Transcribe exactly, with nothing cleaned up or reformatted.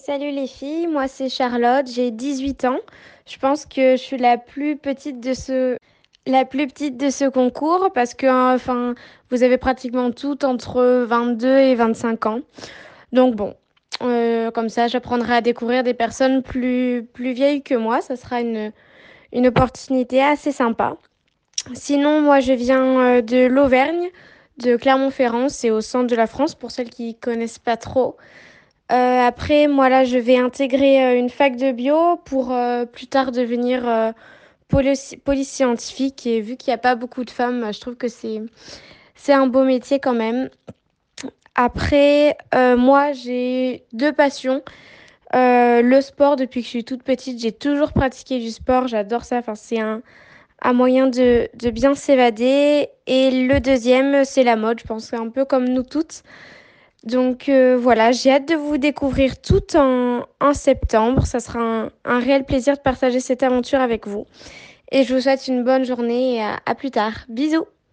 Salut les filles, moi c'est Charlotte, j'ai dix-huit ans. Je pense que je suis la plus petite de ce, la plus petite de ce concours parce que hein, enfin, vous avez pratiquement toutes entre vingt-deux et vingt-cinq ans. Donc bon, euh, comme ça j'apprendrai à découvrir des personnes plus, plus vieilles que moi. Ça sera une, une opportunité assez sympa. Sinon, moi je viens euh, de l'Auvergne, de Clermont-Ferrand, c'est au centre de la France pour celles qui connaissent pas trop. Euh, après, moi là, je vais intégrer euh, une fac de bio pour euh, plus tard devenir euh, polici- police scientifique. Et vu qu'il n'y a pas beaucoup de femmes, euh, je trouve que c'est c'est un beau métier quand même. Après, euh, moi, j'ai deux passions. Euh, le sport, depuis que je suis toute petite, j'ai toujours pratiqué du sport. J'adore ça. Enfin, c'est un, un moyen de, de bien s'évader. Et le deuxième, c'est la mode. Je pense que c'est un peu comme nous toutes. Donc euh, voilà, j'ai hâte de vous découvrir tout en, en septembre. Ça sera un, un réel plaisir de partager cette aventure avec vous. Et je vous souhaite une bonne journée et à à plus tard. Bisous!